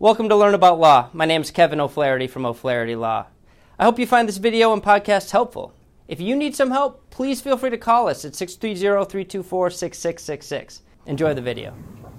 Welcome to Learn About Law. My name is Kevin O'Flaherty from O'Flaherty Law. I hope you find this video and podcast helpful. If you need some help, please feel free to call us at 630-324-6666. Enjoy the video.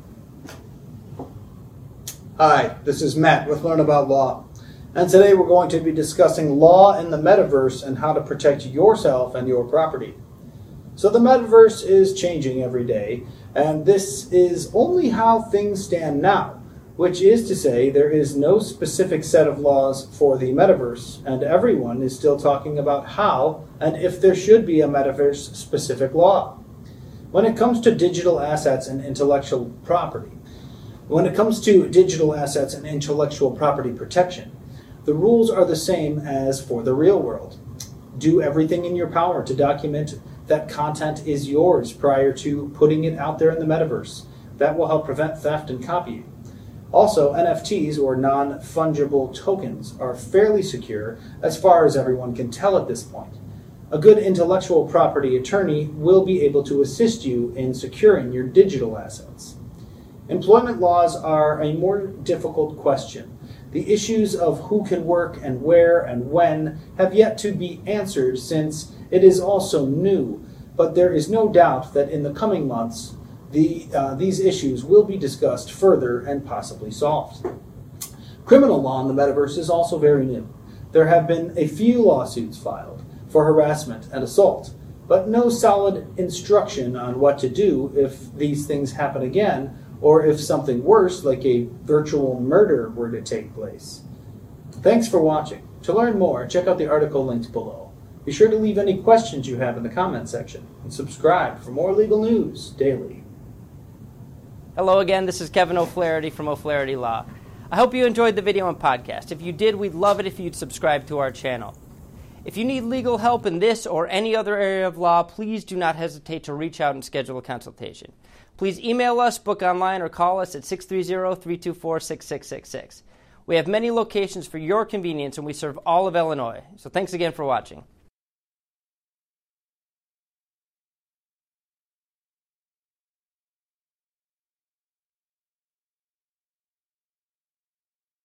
Hi, this is Matt with Learn About Law, and today we're going to be discussing law in the metaverse and how to protect yourself and your property. So the metaverse is changing every day, and this is only how things stand now, which is to say there is no specific set of laws for the metaverse, and everyone is still talking about how and if there should be a metaverse-specific law. When it comes to digital assets and intellectual property protection, the rules are the same as for the real world. Do everything in your power to document that content is yours prior to putting it out there in the metaverse. That will help prevent theft and copying. Also, NFTs, or non-fungible tokens, are fairly secure as far as everyone can tell at this point. A good intellectual property attorney will be able to assist you in securing your digital assets. Employment laws are a more difficult question. The issues of who can work and where and when have yet to be answered since it is also new, but there is no doubt that in the coming months, these issues will be discussed further and possibly solved. Criminal law in the metaverse is also very new. There have been a few lawsuits filed for harassment and assault, but no solid instruction on what to do if these things happen again, or if something worse like a virtual murder were to take place. Thanks for watching. To learn more, check out the article linked below. Be sure to leave any questions you have in the comment section, and subscribe for more legal news daily. Hello again, this is Kevin O'Flaherty from O'Flaherty Law. I hope you enjoyed the video and podcast. If you did, we'd love it if you'd subscribe to our channel. If you need legal help in this or any other area of law, please do not hesitate to reach out and schedule a consultation. Please email us, book online, or call us at 630-324-6666. We have many locations for your convenience, and we serve all of Illinois. So thanks again for watching.